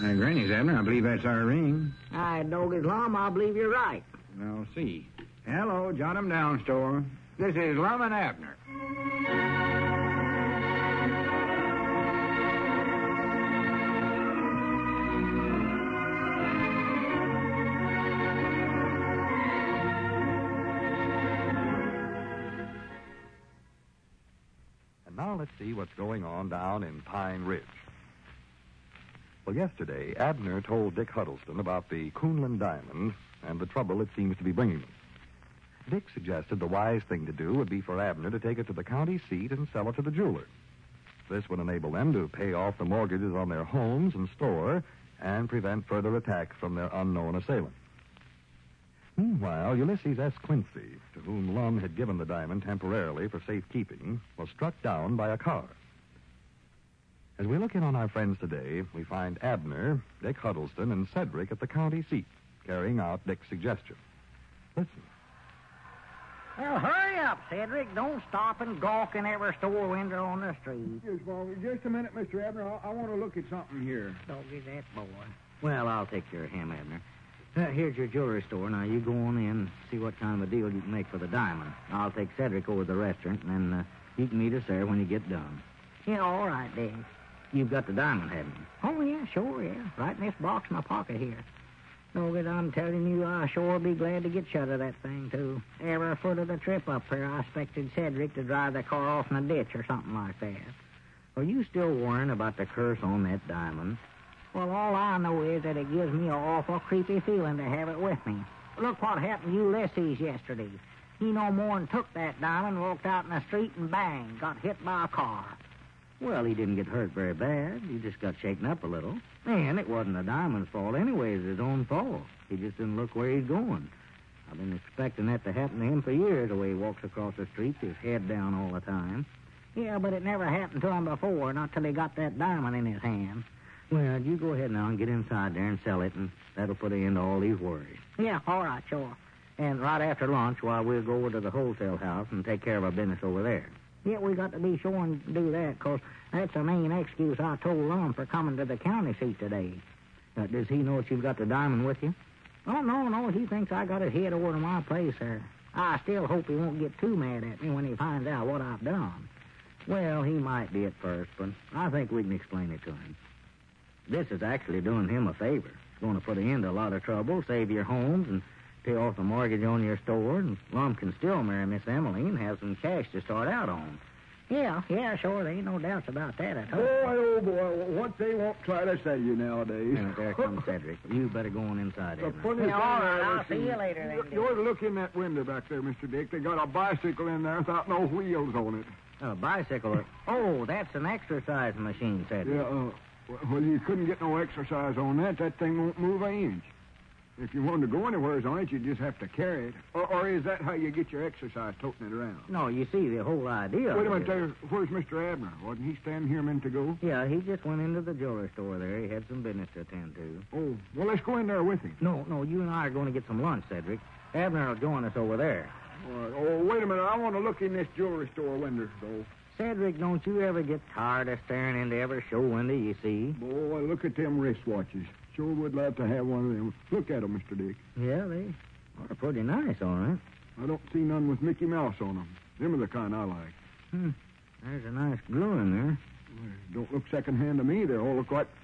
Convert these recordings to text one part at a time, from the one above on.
Granny's, Abner. I believe that's our ring. I dog Islam, I believe you're right. I'll see. Hello, jot 'em down, store. This is Lum and Abner. And now let's see what's going on down in Pine Ridge. Well, yesterday, Abner told Dick Huddleston about the Coonland diamond and the trouble it seems to be bringing them. Dick suggested the wise thing to do would be for Abner to take it to the county seat and sell it to the jeweler. This would enable them to pay off the mortgages on their homes and store and prevent further attack from their unknown assailant. Meanwhile, Ulysses S. Quincy, to whom Lum had given the diamond temporarily for safekeeping, was struck down by a car. As we look in on our friends today, we find Abner, Dick Huddleston, and Cedric at the county seat, carrying out Dick's suggestion. Listen. Well, hurry up, Cedric. Don't stop and gawk in every store window on the street. Yes, well, just a minute, Mr. Abner. I want to look at something here. Doggy, that boy. Well, I'll take care of him, Abner. Here's your jewelry store. Now, you go on in and see what kind of a deal you can make for the diamond. I'll take Cedric over to the restaurant, and then you can meet us there when you get done. Yeah, all right, Dick. You've got the diamond, haven't you? Oh, yeah, sure, yeah. Right in this box in my pocket here. Doggy, I'm telling you, I sure be glad to get shut of that thing, too. Every foot of the trip up here, I expected Cedric to drive the car off in a ditch or something like that. Are you still worrying about the curse on that diamond? Well, all I know is that it gives me an awful creepy feeling to have it with me. Look what happened to Ulysses yesterday. He no more than took that diamond, walked out in the street, and bang, got hit by a car. Well, he didn't get hurt very bad. He just got shaken up a little. And it wasn't the diamond's fault anyway. It was his own fault. He just didn't look where he's going. I've been expecting that to happen to him for years, the way he walks across the street, his head down all the time. Yeah, but it never happened to him before, not till he got that diamond in his hand. Well, you go ahead now and get inside there and sell it, and that'll put an end to all these worries. Yeah, all right, sure. And right after lunch, we'll go over to the wholesale house and take care of our business over there. Yeah, we got to be sure and do that, 'cause that's the main excuse I told Lum for coming to the county seat today. Does he know that you've got the diamond with you? Oh, no, he thinks I got his head over to my place there. I still hope he won't get too mad at me when he finds out what I've done. Well, he might be at first, but I think we can explain it to him. This is actually doing him a favor. It's going to put an end to a lot of trouble, save your homes, and pay off the mortgage on your store, and Lum can still marry Miss Emily and have some cash to start out on. Yeah, sure, there ain't no doubts about that at all. Oh, boy, what they won't try to sell you nowadays. There comes Cedric. You better go on inside, The Abner. funny thing all right, I I'll was see you seeing- later then. You ought to look in that window back there, Mr. Dick. They got a bicycle in there without no wheels on it. A bicycle. Oh, that's an exercise machine, Cedric. Yeah, well, you couldn't get no exercise on that. That thing won't move an inch. If you wanted to go anywhere on it, you just have to carry it. Or is that how you get your exercise, toting it around? No, you see, the whole idea. Wait a minute, where's Mr. Abner? Wasn't he standing here a minute ago? Yeah, he just went into the jewelry store there. He had some business to attend to. Oh, well, let's go in there with him. No, you and I are going to get some lunch, Cedric. Abner will join us over there. All right. Oh, wait a minute. I want to look in this jewelry store window, though. Cedric, don't you ever get tired of staring into every show window you see? Boy, look at them wristwatches. Sure would love to have one of them. Look at them, Mr. Dick. Yeah, they are pretty nice, all right. I don't see none with Mickey Mouse on them. Them are the kind I like. There's a nice glue in there. Well, don't look secondhand to me. They all look like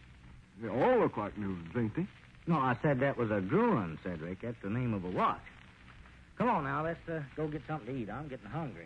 new ones, ain't they? No, I said that was a Gruen, Cedric. That's the name of a watch. Come on now, let's go get something to eat. I'm getting hungry.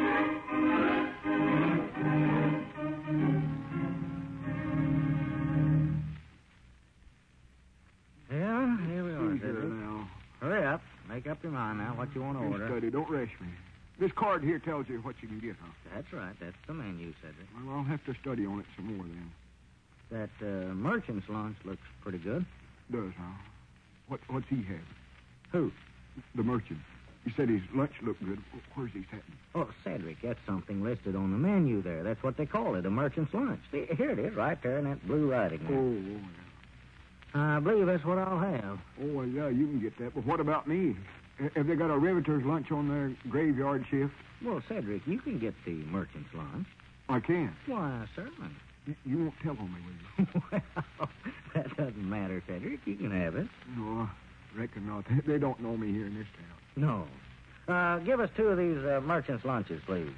Yeah, here we are, Cedric. Now. Hurry up. Make up your mind now what you want to order. Study. Don't rush me. This card here tells you what you can get, huh? That's right. That's the menu, Cedric. Well, I'll have to study on it some more then. That merchant's lunch looks pretty good. Does, huh? What's he have? Who? The merchant. He said his lunch looked good. Where's he sitting? Oh, Cedric, that's something listed on the menu there. That's what they call it, a merchant's lunch. See, here it is, right there in that blue writing there. Oh, yeah. I believe that's what I'll have. Oh, well, yeah, you can get that. But what about me? Have they got a riveter's lunch on their graveyard shift? Well, Cedric, you can get the merchant's lunch. I can. Why, certainly. You won't tell on me, will you? Well, that doesn't matter, Cedric. You can have it. No, I reckon not. They don't know me here in this town. No. Give us 2 of these merchant's lunches, please.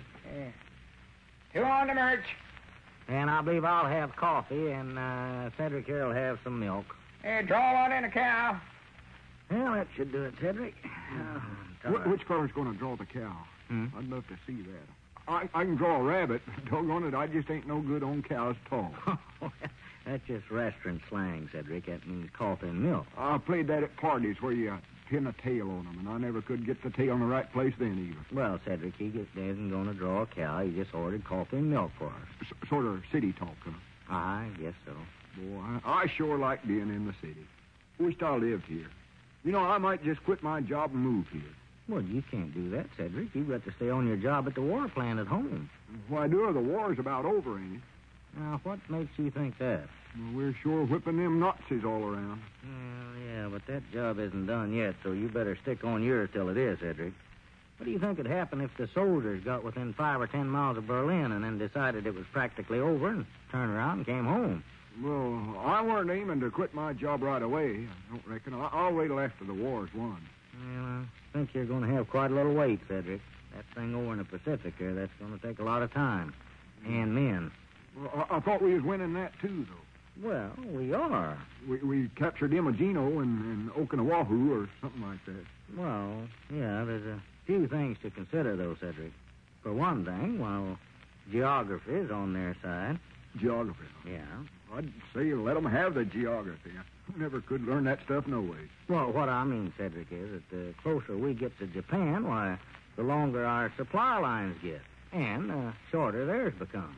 2 on the merch. And I believe I'll have coffee, and Cedric here will have some milk. Draw one in a cow. Well, that should do it, Cedric. Which feller's going to draw the cow? Hmm? I'd love to see that. I can draw a rabbit. Doggone it, I just ain't no good on cows at all. That's just restaurant slang, Cedric. That means coffee and milk. I played that at parties where you pin a tail on them, and I never could get the tail in the right place then either. Well, Cedric, he just isn't going to draw a cow. He just ordered coffee and milk for us. Sort of city talk, huh? I guess so. Boy, I sure like being in the city. Wished I lived here. You know, I might just quit my job and move here. Well, you can't do that, Cedric. You've got to stay on your job at the war plant at home. Why do? The war's about over, ain't it? Now, what makes you think that? Well, we're sure whipping them Nazis all around. Well, yeah, but that job isn't done yet, so you better stick on yours till it is, Cedric. What do you think would happen if the soldiers got within 5 or 10 miles of Berlin and then decided it was practically over and turned around and came home? Well, I weren't aiming to quit my job right away. I don't reckon. I'll wait till after the war's won. Well, I think you're going to have quite a little wait, Cedric. That thing over in the Pacific there, that's going to take a lot of time. And men. Well, I thought we was winning that, too, though. Well, we are. We captured Imogino and Okinawahu or something like that. Well, yeah, there's a few things to consider, though, Cedric. For one thing, well, geography's on their side. Geography? Yeah. I'd say let them have the geography. I never could learn that stuff no way. Well, what I mean, Cedric, is that the closer we get to Japan, why, the longer our supply lines get, and the shorter theirs become.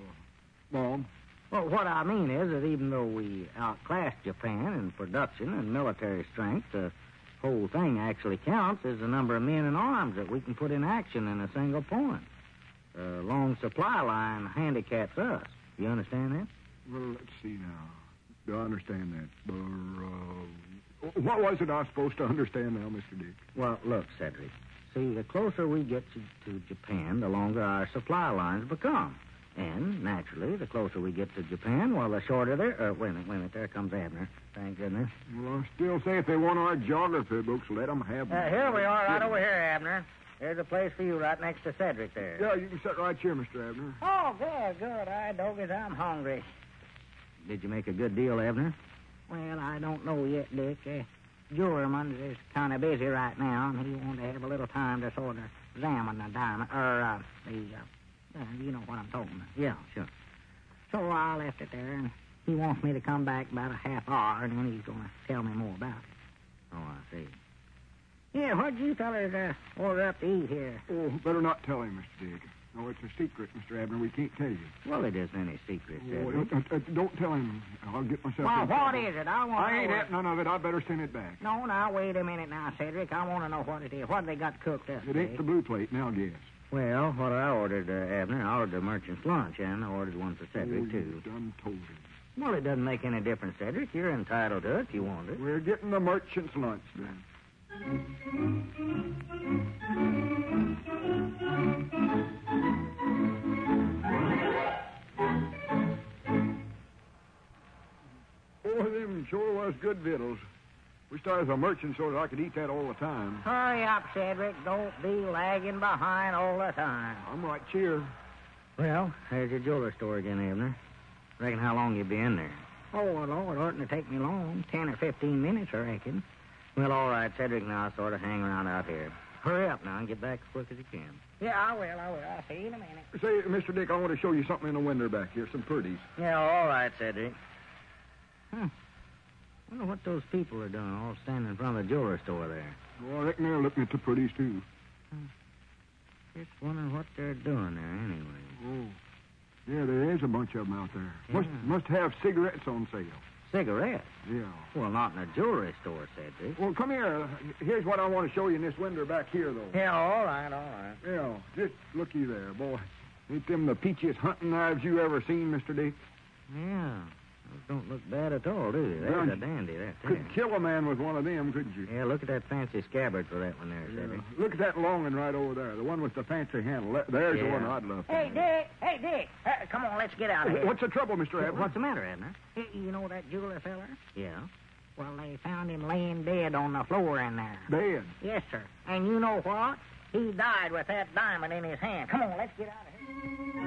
Mom? Well, what I mean is that even though we outclass Japan in production and military strength, the whole thing actually counts as the number of men and arms that we can put in action in a single point. The long supply line handicaps us. You understand that? Well, let's see now. Do I understand that? What was it I was supposed to understand now, Mr. Dick? Well, look, Cedric. See, the closer we get to Japan, the longer our supply lines become. And, naturally, the closer we get to Japan, well, the shorter their... wait a minute, there comes Abner. Thank goodness. Well, I still say if they want our geography books, let them have them. Here we are, right over here, Abner. There's a place for you right next to Cedric there. Yeah, you can sit right here, Mr. Abner. Oh, good. All right, Dogies, I'm hungry. Did you make a good deal, Abner? Well, I don't know yet, Dick. Juremans is kind of busy right now, and he wants to have a little time to sort of examine the diamond, you know what I'm talking about. Yeah, sure. So I left it there, and he wants me to come back about a half hour, and then he's going to tell me more about it. Oh, I see. Yeah, what'd you fellas order up to eat here? Oh, better not tell him, Mr. Dick. No, it's a secret, Mr. Abner. We can't tell you. Well, it isn't any secret, Oh, Cedric. don't tell him. I'll get myself Well, in what trouble. is it? I want to I ain't know. at none of it. I better send it back. No, now, wait a minute now, Cedric. I want to know what it is. What they got cooked up? It ain't the blue plate, now guess. Well, what I ordered, Abner, I ordered a merchant's lunch, and I ordered one for Cedric, too. You done told him. Well, it doesn't make any difference, Cedric. You're entitled to it if you want it. We're getting the merchant's lunch, then. Oh, them sure was good victuals. Wish I was a merchant so that I could eat that all the time. Hurry up, Cedric. Don't be lagging behind all the time. I'm right cheer. Well, there's your jewelry store again, Abner. Reckon how long you be in there? Oh, well, Lord, it oughtn't to take me long. 10 or 15 minutes, I reckon. Well, all right, Cedric, now sort of hang around out here. Hurry up now and get back as quick as you can. Yeah, I will. I'll see you in a minute. Say, Mr. Dick, I want to show you something in the window back here, some pretties. Yeah, all right, Cedric. Huh. I wonder what those people are doing, all standing in front of the jewelry store there. Oh, I reckon they're looking at the pretties, too. Just wondering what they're doing there, anyway. Oh. Yeah, there is a bunch of them out there. Yeah. Must have cigarettes on sale. Cigarettes? Yeah. Well, not in a jewelry store, Cedric. Well, come here. Here's what I want to show you in this window back here, though. Yeah, all right. Yeah, just looky there, boy. Ain't them the peachiest hunting knives you ever seen, Mr. Dick? Yeah. Those don't look bad at all, do they? Well, There's a dandy there, too. Could kill a man with one of them, couldn't you? Yeah, look at that fancy scabbard for that one there, Cedric. Look at that long one right over there, the one with the fancy handle. There's the Yeah. one I'd love. Hey, Dick. Hey, Dick. Come on, let's get out of here. What's the trouble, Mr. Abner? What's the matter, Abner? You know that jeweler feller? Yeah. Well, they found him laying dead on the floor in there. Dead. Yes, sir. And you know what? He died with that diamond in his hand. Come on, let's get out of here.